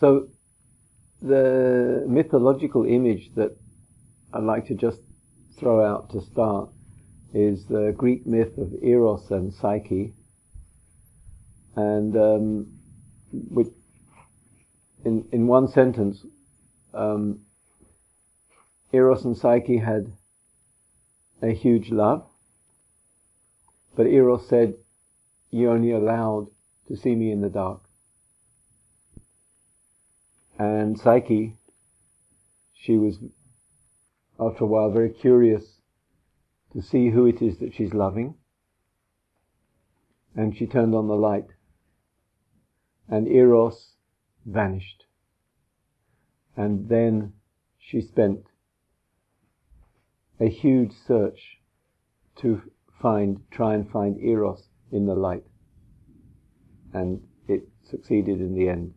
So the mythological image that I'd like to just throw out to start is the Greek myth of Eros and Psyche, and which in one sentence, Eros and Psyche had a huge love, but Eros said, "You're only allowed to see me in the dark." And Psyche, she was, after a while, very curious to see who it is that she's loving. And she turned on the light. And Eros vanished. And then she spent a huge search to try and find Eros in the light. And it succeeded in the end.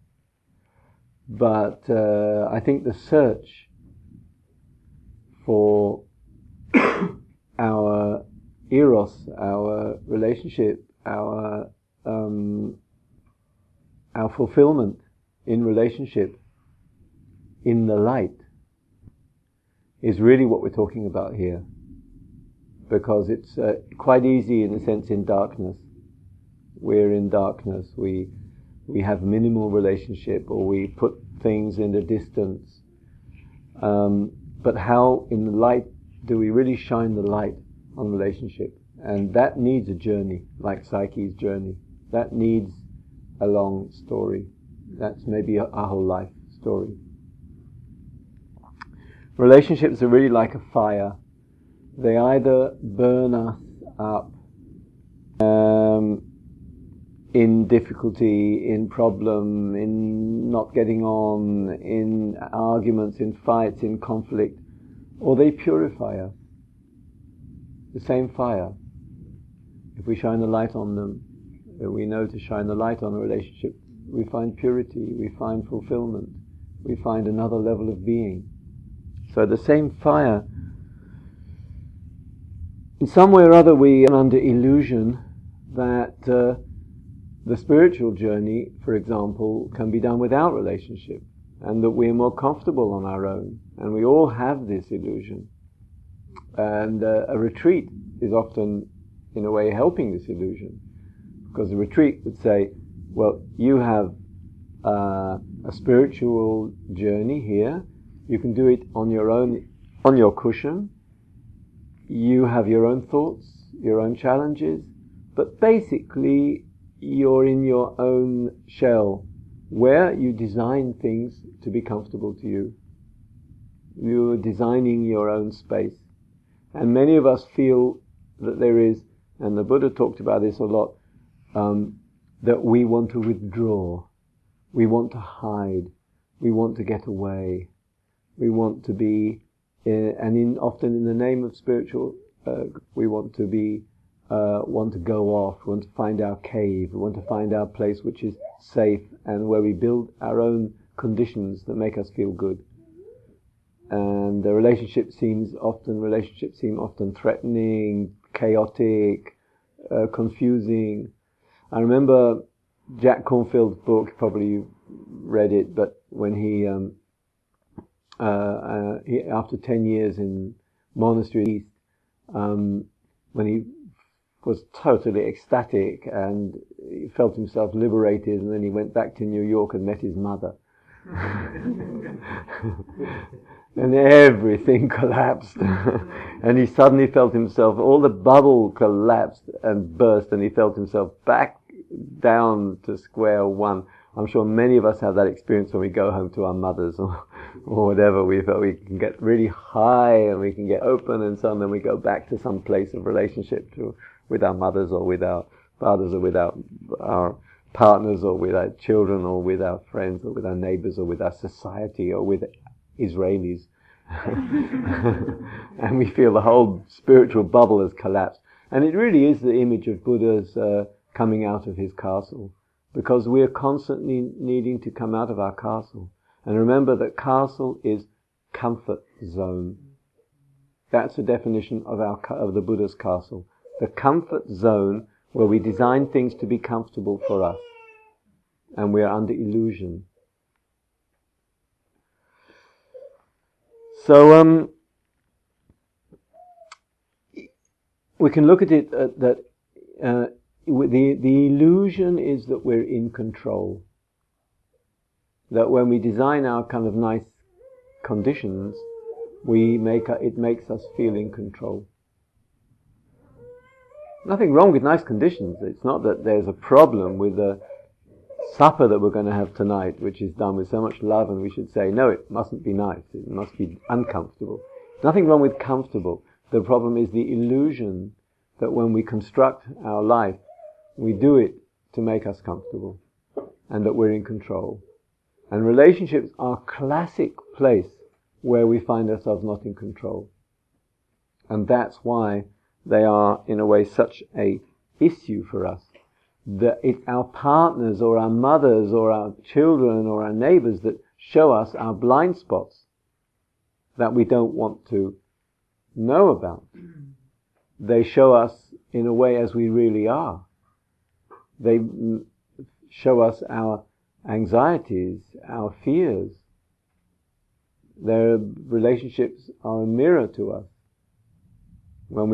But I think the search for our Eros, our relationship, our fulfillment in relationship in the light is really what we're talking about here. Because it's quite easy, in a sense, in darkness. We're in darkness. We have minimal relationship, or we put things in the distance. But how in the light do we really shine the light on relationship? And that needs a journey, like Psyche's journey. That needs a long story. That's maybe a whole life story. Relationships are really like a fire. They either burn us up in difficulty, in problem, in not getting on, in arguments, in fights, in conflict, or they purify us. The same fire. If we shine the light on them, we know to shine the light on a relationship, we find purity, we find fulfillment, we find another level of being. So the same fire, in some way or other we are under illusion that the spiritual journey, for example, can be done without relationship, and that we're more comfortable on our own. And we all have this illusion. And a retreat is often, in a way, helping this illusion. Because a retreat would say, well, you have a spiritual journey here. You can do it on your own, on your cushion. You have your own thoughts, your own challenges. But basically, you're in your own shell, where you design things to be comfortable to you. You're designing your own space. And many of us feel that there is, and the Buddha talked about this a lot, that we want to withdraw. We want to hide. We want to get away. We want to be, often in the name of spiritual, we want to be, want to go off, we want to find our cave, we want to find our place which is safe and where we build our own conditions that make us feel good. And the relationships seem often threatening, chaotic, confusing. I remember Jack Cornfield's book, probably you've read it, but when he after 10 years in monastery east, when he was totally ecstatic and he felt himself liberated, and then he went back to New York and met his mother. And everything collapsed. And he suddenly felt himself, all the bubble collapsed and burst, and he felt himself back down to square one. I'm sure many of us have that experience when we go home to our mothers or whatever. We felt we can get really high and we can get open and so on, then we go back to some place of relationship with our mothers or with our fathers or with our partners or with our children or with our friends or with our neighbors or with our society or with Israelis. And we feel the whole spiritual bubble has collapsed. And it really is the image of Buddha's coming out of his castle, because we are constantly needing to come out of our castle. And remember that castle is comfort zone. That's the definition of the Buddha's castle. The comfort zone where we design things to be comfortable for us. And we are under illusion. So we can look at it that the illusion is that we're in control. That when we design our kind of nice conditions, it makes us feel in control. Nothing wrong with nice conditions. It's not that there's a problem with the supper that we're going to have tonight, which is done with so much love, and we should say, no, it mustn't be nice. It must be uncomfortable. Nothing wrong with comfortable. The problem is the illusion that when we construct our life, we do it to make us comfortable, and that we're in control. And relationships are a classic place where we find ourselves not in control. And that's why they are, in a way, such a issue for us. That it's our partners or our mothers or our children or our neighbors that show us our blind spots that we don't want to know about. They show us in a way as we really are. They show us our anxieties, our fears. Their relationships are a mirror to us. When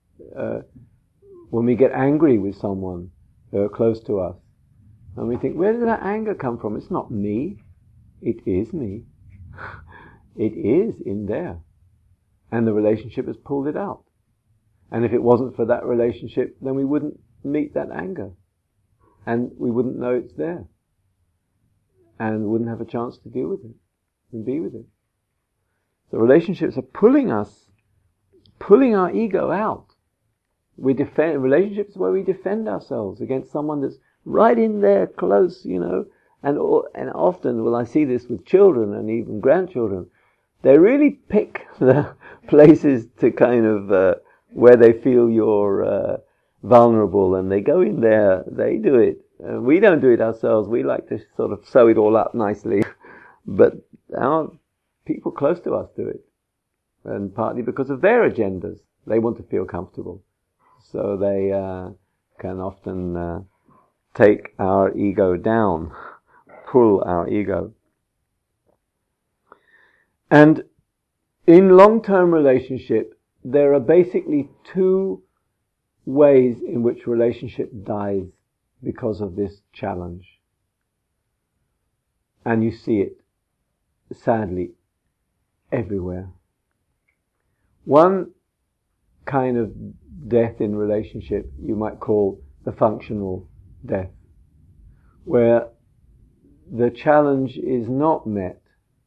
we get angry with someone close to us, and we think, where did that anger come from? It's not me. It is me. It is in there. And the relationship has pulled it out. And if it wasn't for that relationship, then we wouldn't meet that anger. And we wouldn't know it's there. And wouldn't have a chance to deal with it and be with it. So relationships are pulling our ego out. Relationships where we defend ourselves against someone that's right in there close, and often, I see this with children and even grandchildren, they really pick the places to kind of, where they feel you're vulnerable, and they go in there, they do it. We don't do it ourselves. We like to sort of sew it all up nicely. But our people close to us do it. And partly because of their agendas. They want to feel comfortable. So they can often take our ego down, pull our ego. And in long-term relationship, there are basically two ways in which relationship dies because of this challenge. And you see it, sadly, everywhere. One kind of death in relationship you might call the functional death, where the challenge is not met.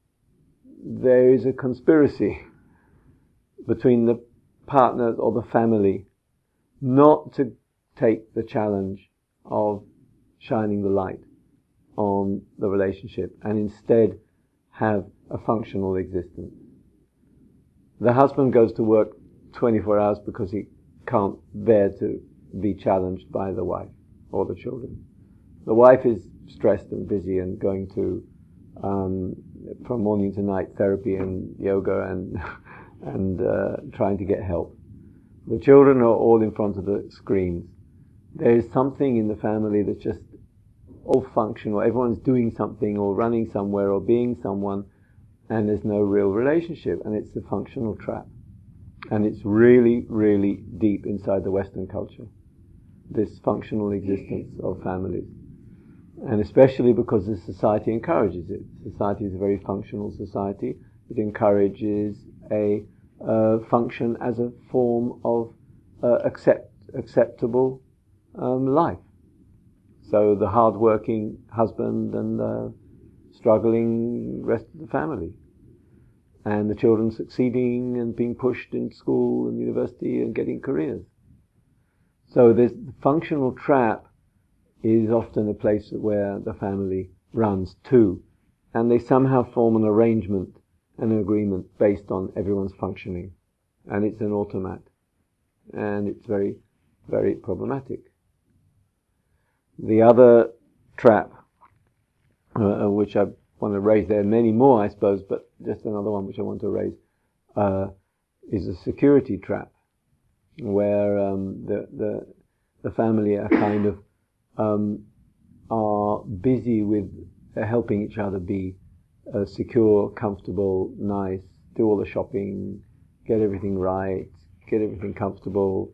There is a conspiracy between the partners or the family not to take the challenge of shining the light on the relationship and instead have a functional existence. The husband goes to work 24 hours because he can't bear to be challenged by the wife or the children. The wife is stressed and busy and going to from morning to night therapy and yoga and trying to get help. The children are all in front of the screens. There is something in the family that's just all functional. Everyone's doing something or running somewhere or being someone, and there's no real relationship, and it's the functional trap. And it's really, really deep inside the Western culture, this functional existence of families. And especially because the society encourages it. Society is a very functional society. It encourages a function as a form of acceptable life. So the hard-working husband and the struggling rest of the family. And the children succeeding and being pushed in school and university and getting careers. So this functional trap is often a place where the family runs to, and they somehow form an arrangement, an agreement based on everyone's functioning, and it's an automat, and it's very, very problematic. The other trap, which I want to raise, there are many more I suppose, but just another one which I want to raise, is a security trap, where the family are kind of are busy with helping each other be secure, comfortable, nice, do all the shopping, get everything right, get everything comfortable.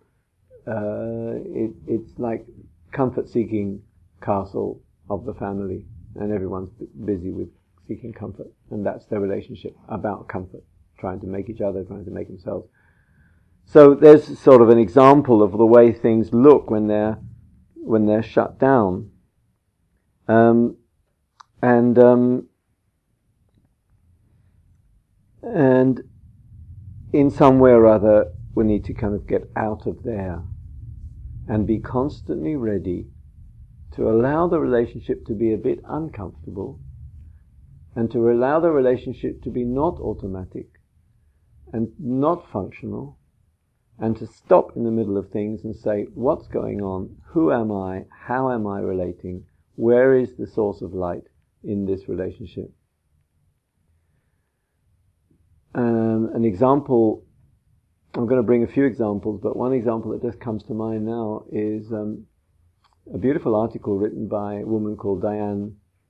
It's like comfort-seeking castle of the family, and everyone's busy with seeking comfort, and that's their relationship, about comfort, trying to make each other, trying to make themselves. So there's sort of an example of the way things look when they're shut down, and in some way or other we need to kind of get out of there and be constantly ready to allow the relationship to be a bit uncomfortable, and to allow the relationship to be not automatic and not functional, and to stop in the middle of things and say, what's going on? Who am I? How am I relating? Where is the source of light in this relationship? An example, I'm going to bring a few examples, but one example that just comes to mind now is a beautiful article written by a woman called Diana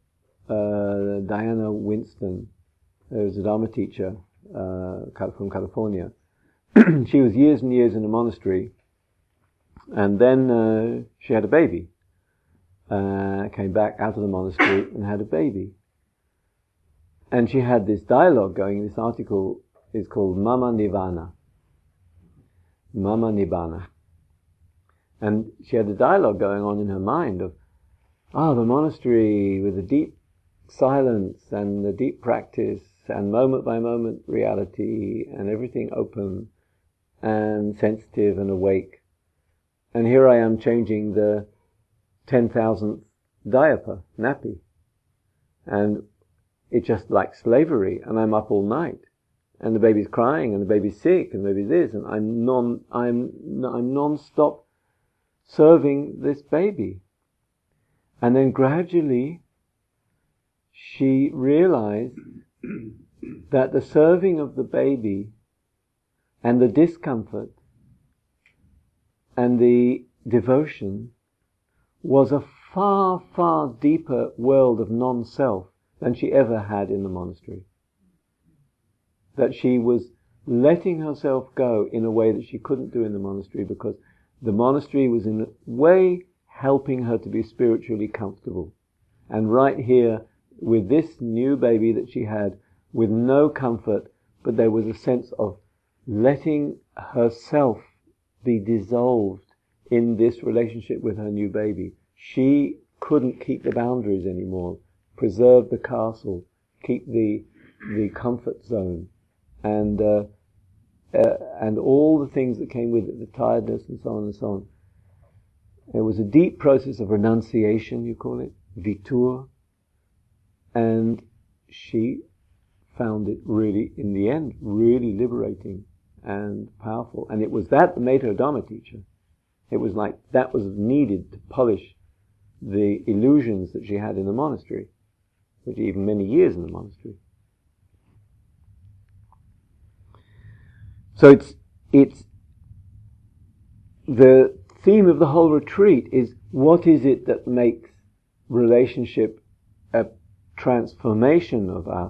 Winston, who's a Dharma teacher from California. She was years and years in a monastery, and then she had a baby. Came back out of the monastery and had a baby. And she had this dialogue going. This article is called Mama Nibbana. Mama Nibbana. And she had a dialogue going on in her mind of, the monastery with the deep silence and the deep practice and moment by moment reality and everything open and sensitive and awake. And here I am changing the 10,000th diaper, nappy. And it's just like slavery, and I'm up all night. And the baby's crying, and the baby's sick, and the baby's this, and I'm non-stop serving this baby. And then gradually she realized that the serving of the baby and the discomfort and the devotion was a far, far deeper world of non-self than she ever had in the monastery. That she was letting herself go in a way that she couldn't do in the monastery, because the monastery was in a way helping her to be spiritually comfortable. And right here, with this new baby that she had, with no comfort, but there was a sense of letting herself be dissolved in this relationship with her new baby. She couldn't keep the boundaries anymore, preserve the castle, keep the comfort zone, and all the things that came with it, the tiredness and so on and so on. It was a deep process of renunciation, you call it, vitur, and she found it really, in the end, really liberating and powerful. And it was that made her Dharma teacher. It was like that was needed to polish the illusions that she had in the monastery, which even many years in the monastery. So it's the theme of the whole retreat is, what is it that makes relationship a transformation of us,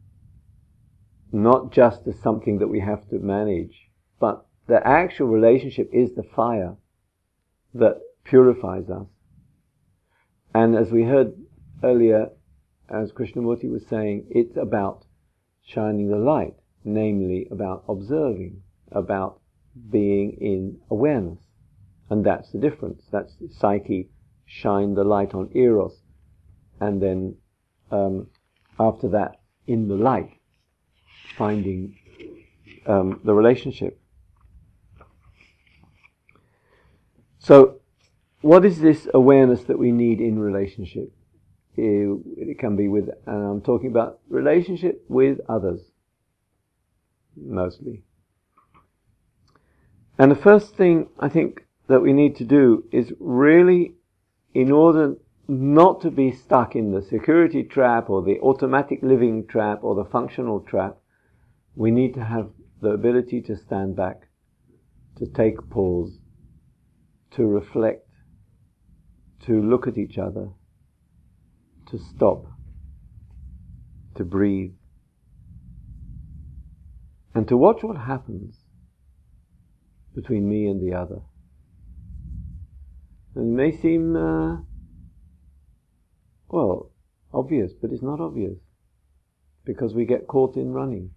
not just as something that we have to manage, but the actual relationship is the fire that purifies us. And as we heard earlier, as Krishnamurti was saying, it's about shining the light, namely about observing, about being in awareness. And that's the difference. That's Psyche, shine the light on Eros, and then after that, in the light, finding the relationship. So, what is this awareness that we need in relationship? It can be with, I'm talking about relationship with others, mostly. And the first thing I think that we need to do is really, in order not to be stuck in the security trap or the automatic living trap or the functional trap, we need to have the ability to stand back, to take pause, to reflect, to look at each other, to stop, to breathe. and to watch what happens between me and the other. And it may seem, obvious, but it's not obvious, because we get caught in running.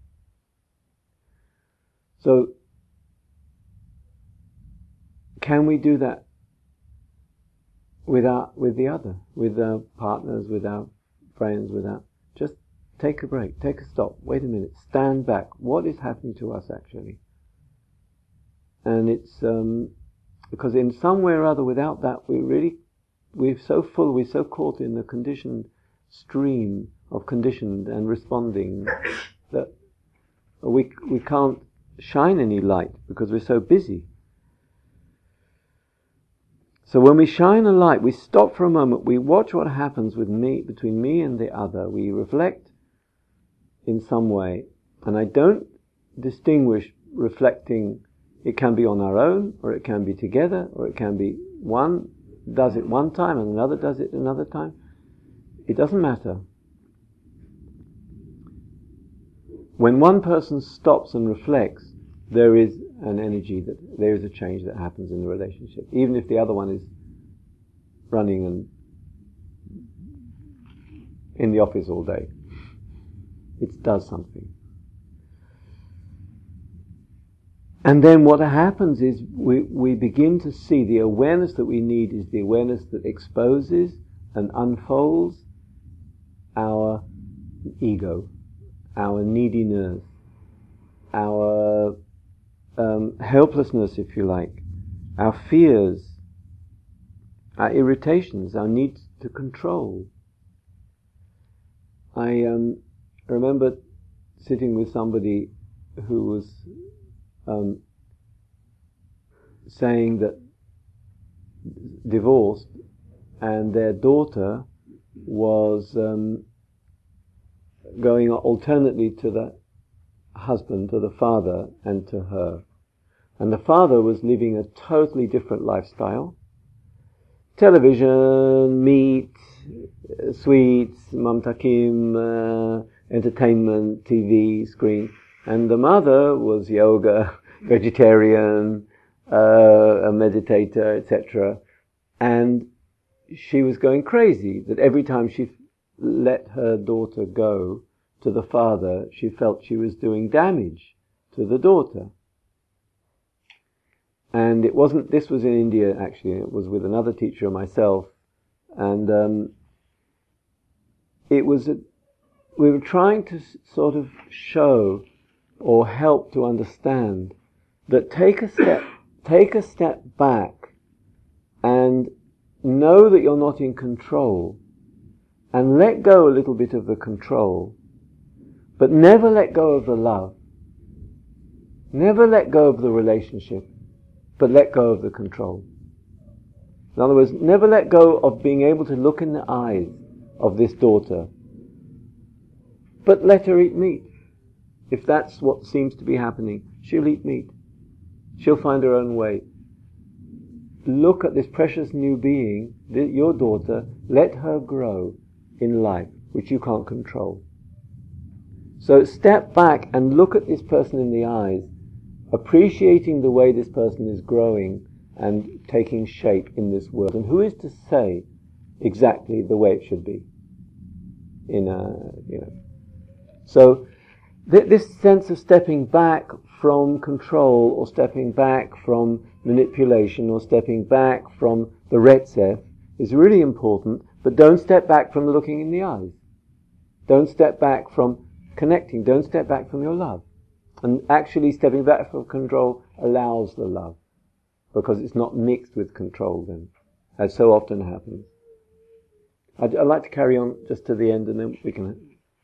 So, can we do that with the other, with our partners, with our friends, just take a break, take a stop, wait a minute, stand back. What is happening to us actually? And it's because in some way or other, without that, we're so full, we're so caught in the conditioned stream of conditioned and responding that we can't shine any light because we're so busy. So when we shine a light, we stop for a moment, we watch what happens between me and the other, we reflect in some way, and I don't distinguish reflecting. It can be on our own, or it can be together, or it can be one does it one time and another does it another time. It doesn't matter. When one person stops and reflects, there is an energy, there is a change that happens in the relationship, even if the other one is running and in the office all day. It does something. And then what happens is we begin to see the awareness that we need is the awareness that exposes and unfolds our ego, our neediness, our helplessness, if you like, our fears, our irritations, our need to control. I remember sitting with somebody who was saying that divorced, and their daughter was going alternately to the husband, to the father, and to her. And the father was living a totally different lifestyle. Television, meat, sweets, mamtakim, entertainment, TV, screen. And the mother was yoga, vegetarian, a meditator, etc. And she was going crazy that every time she let her daughter go to the father, she felt she was doing damage to the daughter. And this was in India actually, it was with another teacher and myself, and we were trying to sort of show or help to understand that take a step back and know that you're not in control, and let go a little bit of the control, but never let go of the love. Never let go of the relationship, but let go of the control. In other words, never let go of being able to look in the eyes of this daughter, but let her eat meat. If that's what seems to be happening, she'll eat meat. She'll find her own way. Look at this precious new being, your daughter, let her grow in life, which you can't control. So step back and look at this person in the eyes, appreciating the way this person is growing and taking shape in this world. And who is to say exactly the way it should be? So this sense of stepping back from control, or stepping back from manipulation, or stepping back from the retzef is really important, but don't step back from looking in the eyes. Don't step back from connecting. Don't step back from your love. And actually stepping back from control allows the love, because it's not mixed with control then, as so often happens. I'd like to carry on just to the end, and then we can...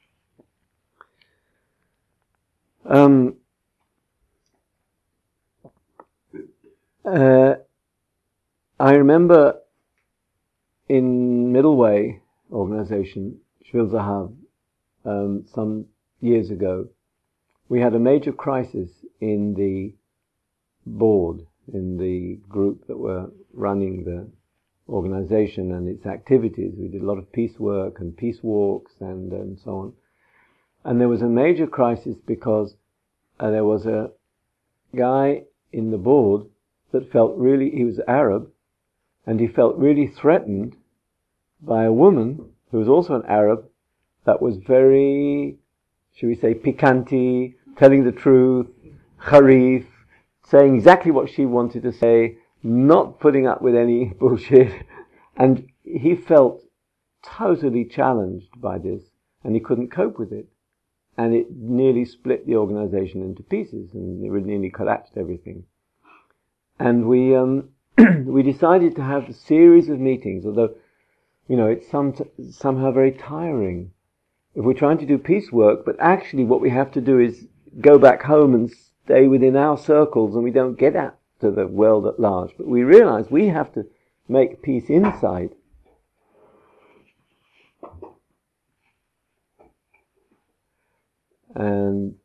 I remember in Middle Way organization, Shvil Zahav, some years ago, we had a major crisis in the board, in the group that were running the organization and its activities. We did a lot of peace work and peace walks and so on. And there was a major crisis because there was a guy in the board that he was Arab, and he felt really threatened by a woman who was also an Arab that was very, should we say, piquante, telling the truth, kharif, saying exactly what she wanted to say, not putting up with any bullshit. And he felt totally challenged by this, and he couldn't cope with it. And it nearly split the organization into pieces, and it nearly collapsed everything. And we we decided to have a series of meetings, although, it's somehow very tiring if we're trying to do peace work, but actually what we have to do is go back home and stay within our circles, and we don't get out to the world at large. But we realize we have to make peace inside. And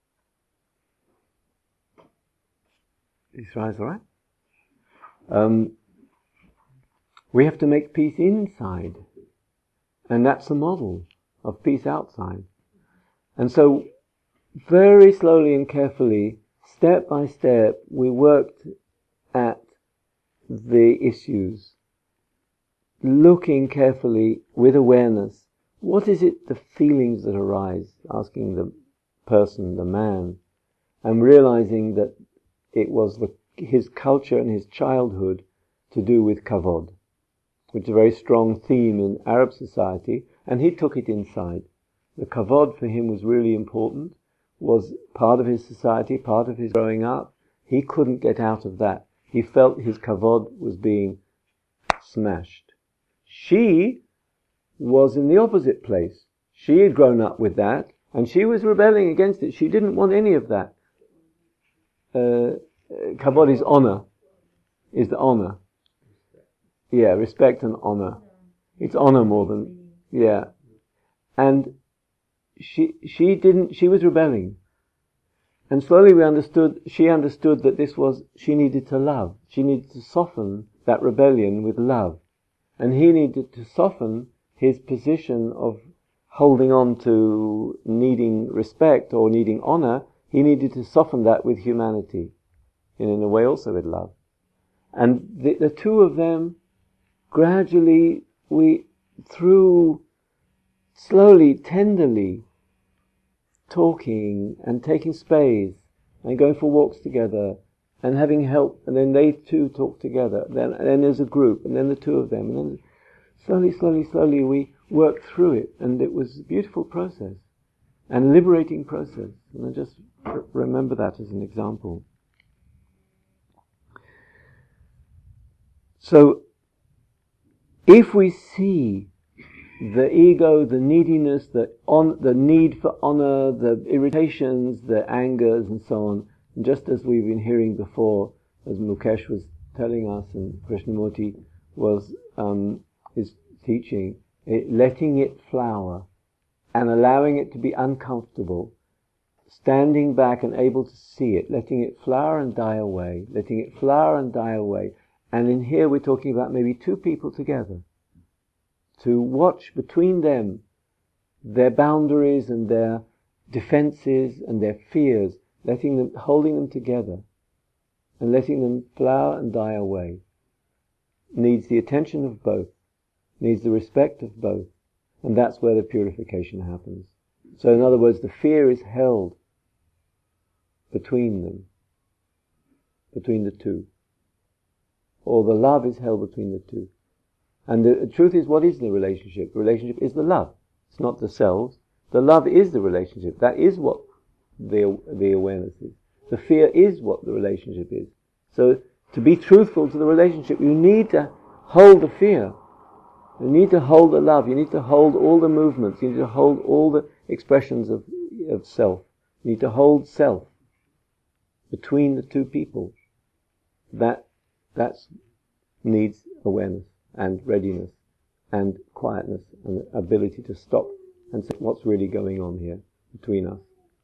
Israel's all right? We have to make peace inside, and that's the model of peace outside. And so, very slowly and carefully, step by step, we worked at the issues, looking carefully with awareness. What is it, the feelings that arise? Asking the person, the man, and realizing that it was his culture and his childhood to do with kavod, which is a very strong theme in Arab society, and he took it inside. The kavod for him was really important, was part of his society, part of his growing up. He couldn't get out of that. He felt his kavod was being smashed. She was in the opposite place. She had grown up with that, and she was rebelling against it. She didn't want any of that. Kavod is honor, is the honor. Yeah, respect and honor. It's honor more than, yeah. And she was rebelling. And slowly she understood that she needed to love. She needed to soften that rebellion with love. And he needed to soften his position of holding on to needing respect or needing honor. He needed to soften that with humanity. And in a way also with love. And the two of them, gradually, through slowly, tenderly, talking and taking space and going for walks together and having help, and then they two talk together, and then there's a group, and then the two of them, and then slowly we worked through it, and it was a beautiful process and liberating process. And I just remember that as an example. So, if we see the ego, the neediness, the need for honor, the irritations, the angers, and so on, and just as we've been hearing before, as Mukesh was telling us, and Krishnamurti was his teaching, letting it flower and allowing it to be uncomfortable, standing back and able to see it, letting it flower and die away, letting it flower and die away. And in here we're talking about maybe two people together, to watch between them their boundaries and their defenses and their fears, holding them together and letting them flower and die away. Needs the attention of both, needs the respect of both, and that's where the purification happens. So in other words, the fear is held between them, between the two, or the love is held between the two. And the truth is, what is the relationship? The relationship is the love. It's not the selves. The love is the relationship. That is what the awareness is. The fear is what the relationship is. So, to be truthful to the relationship, you need to hold the fear. You need to hold the love. You need to hold all the movements. You need to hold all the expressions of self. You need to hold self between the two people. That needs awareness and readiness and quietness and ability to stop and say what's really going on here between us.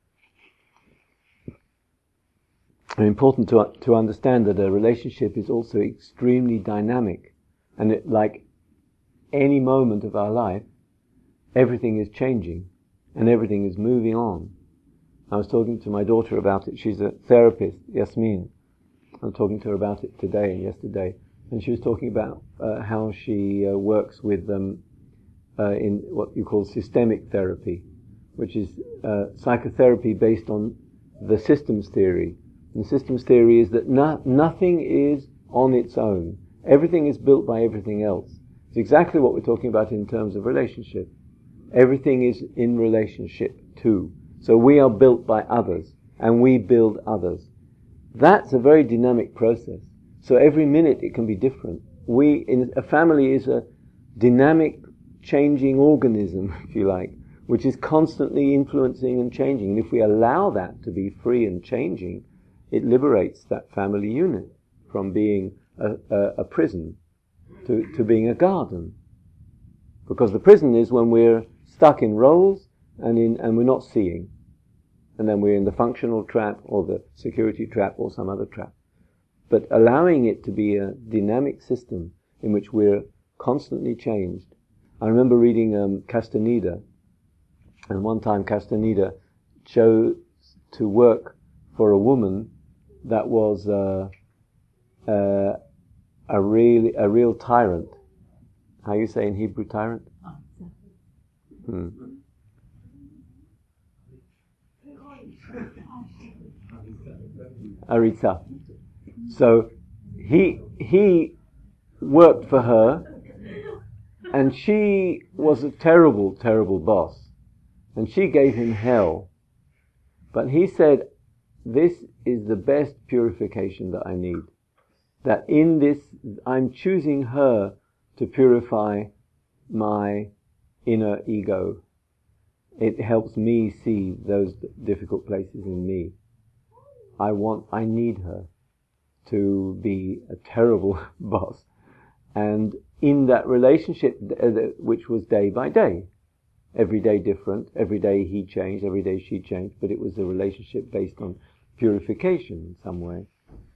And important to understand that a relationship is also extremely dynamic, and like any moment of our life, everything is changing and everything is moving on. I was talking to my daughter about it. She's a therapist, Yasmin. I was talking to her about it today and yesterday. And she was talking about how she works with in what you call systemic therapy, which is psychotherapy based on the systems theory. And the systems theory is that nothing is on its own. Everything is built by everything else. It's exactly what we're talking about in terms of relationship. Everything is in relationship too. So we are built by others, and we build others. That's a very dynamic process. So every minute it can be different. A family is a dynamic, changing organism, if you like, which is constantly influencing and changing. And if we allow that to be free and changing, it liberates that family unit from being a prison to being a garden. Because the prison is when we're stuck in roles and we're not seeing. And then we're in the functional trap or the security trap or some other trap. But allowing it to be a dynamic system in which we're constantly changed. I remember reading Castaneda, and one time Castaneda chose to work for a woman that was a real tyrant. How you say in Hebrew tyrant? Aritza. So he worked for her, and she was a terrible, terrible boss, and she gave him hell. But he said, this is the best purification that I need. That in this, I'm choosing her to purify my inner ego. It helps me see those difficult places in me. I need her to be a terrible boss. And in that relationship, which was day by day, every day different, every day he changed, every day she changed, but it was a relationship based on purification in some way.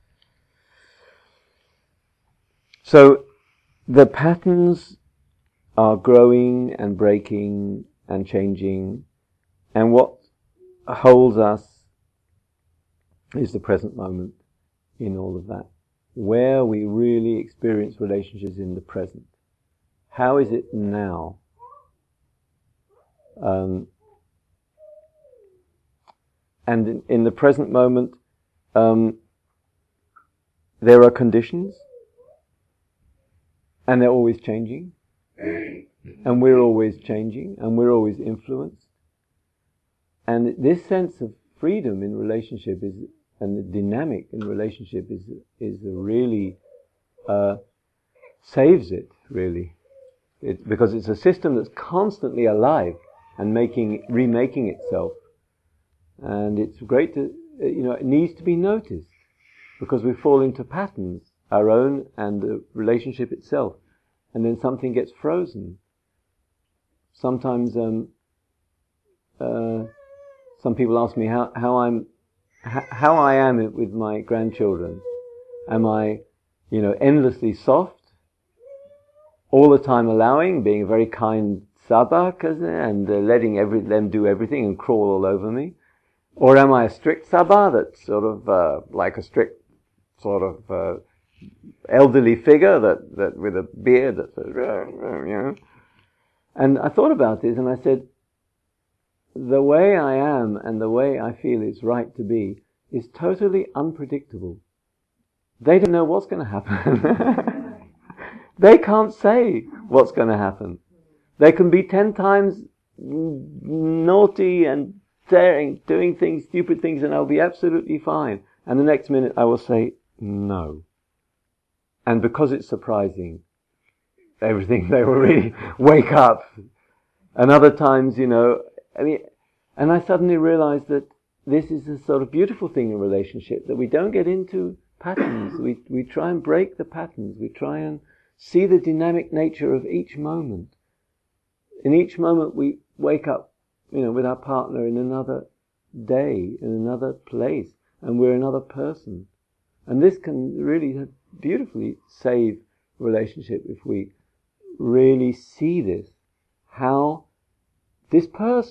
So the patterns are growing and breaking and changing, and what holds us is the present moment in all of that, where we really experience relationships in the present. How is it now? And in the present moment, there are conditions, and they're always changing, and we're always changing, and we're always influenced. And this sense of freedom in relationship and the dynamic in relationship is really saves it, really. Because it's a system that's constantly alive and remaking itself. And it's great to, it needs to be noticed, because we fall into patterns, our own and the relationship itself, and then something gets frozen. Sometimes some people ask me how I am with my grandchildren. Am I, endlessly soft, all the time allowing, being a very kind Saba, and letting them do everything and crawl all over me? Or am I a strict Saba that's sort of like a strict sort of elderly figure that with a beard that says, And I thought about this and I said, the way I am and the way I feel it's right to be is totally unpredictable. They don't know what's going to happen. They can't say what's going to happen. They can be 10 times naughty and daring, doing things, stupid things, and I'll be absolutely fine. And the next minute I will say, no. And because it's surprising, everything, they will really wake up. And other times, and I suddenly realized that this is a sort of beautiful thing in relationship, that we don't get into patterns. We try and break the patterns. We try and see the dynamic nature of each moment. In each moment we wake up, with our partner in another day, in another place, and we're another person. And this can really beautifully save relationship if we really see this, how this person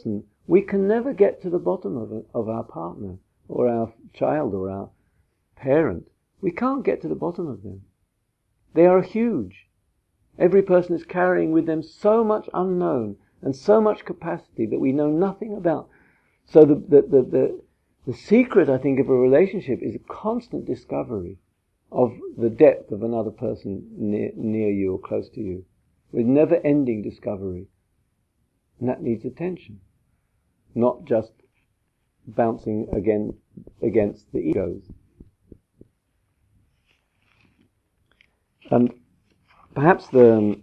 We can never get to the bottom of our partner, or our child, or our parent. We can't get to the bottom of them. They are huge. Every person is carrying with them so much unknown and so much capacity that we know nothing about. So the secret, I think, of a relationship is a constant discovery of the depth of another person near you or close to you, with never-ending discovery. And that needs attention, not just bouncing against the egos. And perhaps the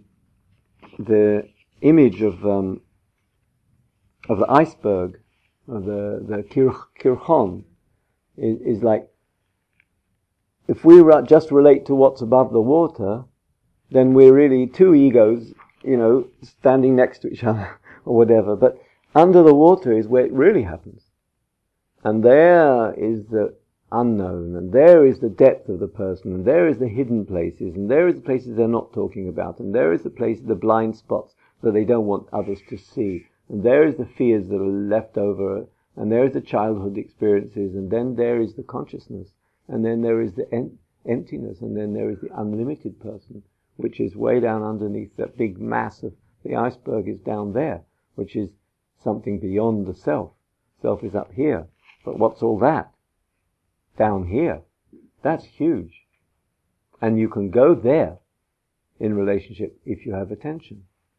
image of the iceberg, of the kirchon, is like, if we just relate to what's above the water, then we're really two egos, standing next to each other or whatever. But under the water is where it really happens. And there is the unknown, and there is the depth of the person, and there is the hidden places, and there is the places they're not talking about, and there is the blind spots that they don't want others to see, and there is the fears that are left over, and there is the childhood experiences, and then there is the consciousness, and then there is the emptiness, and then there is the unlimited person, which is way down underneath that big mass of the iceberg is down there, which is something beyond the self. Self is up here. But what's all that? Down here. That's huge. And you can go there in relationship if you have attention.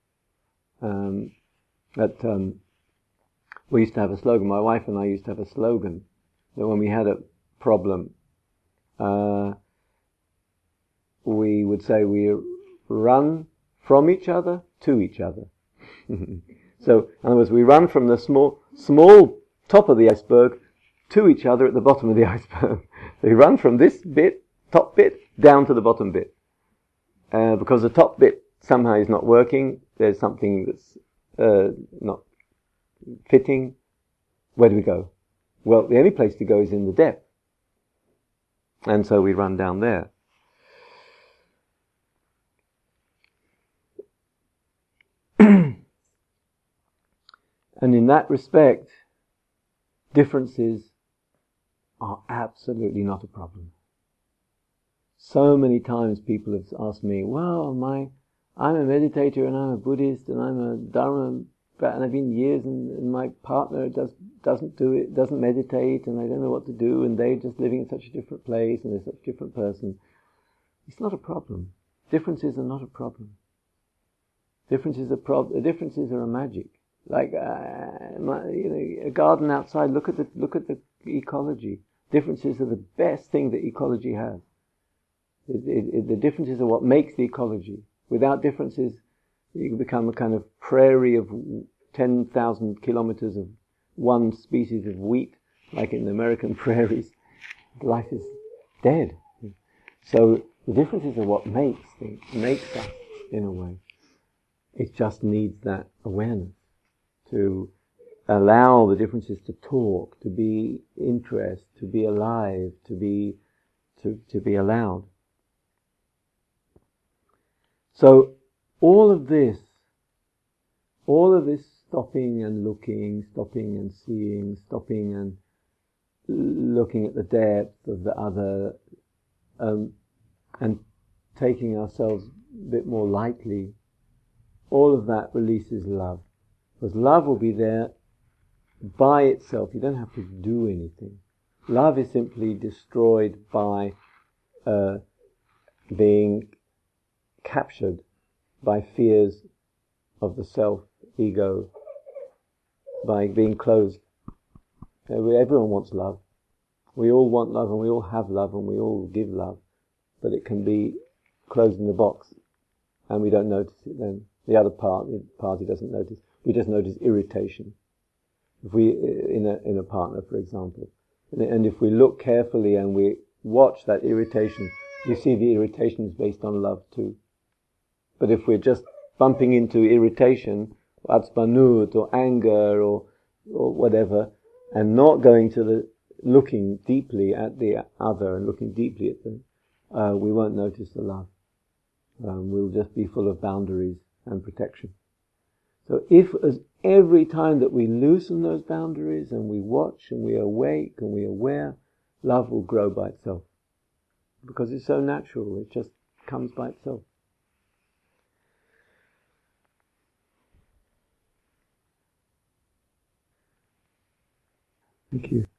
We used to have a slogan, my wife and I used to have a slogan, that when we had a problem, we would say we run from each other to each other. So, in other words, we run from the small top of the iceberg to each other at the bottom of the iceberg. So we run from this bit, top bit, down to the bottom bit. Because the top bit somehow is not working, there's something that's not fitting. Where do we go? Well, the only place to go is in the depth. And so we run down there. And in that respect, differences are absolutely not a problem. So many times people have asked me, well, I'm a meditator and I'm a Buddhist and I'm a Dharma, and I've been years and my partner doesn't meditate, and I don't know what to do, and they're just living in such a different place and they're such a different person. It's not a problem. Differences are not a problem. Differences are a magic. Like a garden outside. Look at the ecology. Differences are the best thing that ecology has. The differences are what makes the ecology. Without differences, you become a kind of prairie of 10,000 kilometers of one species of wheat, like in the American prairies. Life is dead. So the differences are what makes us in a way. It just needs that awareness to allow the differences to talk, to be interest, to be alive, to be allowed. So all of this stopping and looking, stopping and seeing, stopping and looking at the depth of the other, and taking ourselves a bit more lightly, all of that releases love. Because love will be there by itself. You don't have to do anything. Love is simply destroyed by being captured by fears of the self, ego, by being closed. Everyone wants love. We all want love, and we all have love, and we all give love. But it can be closed in the box, and we don't notice it then. The other party doesn't notice. We just notice irritation. If we, in a partner, for example, and if we look carefully and we watch that irritation, we see the irritation is based on love too. But if we're just bumping into irritation, atzbanut, or anger, or whatever, and not going to looking deeply at the other and looking deeply at them, we won't notice the love. We'll just be full of boundaries and protection. So if as every time that we loosen those boundaries and we watch and we awake and we are aware, love will grow by itself. Because it's so natural, it just comes by itself. Thank you.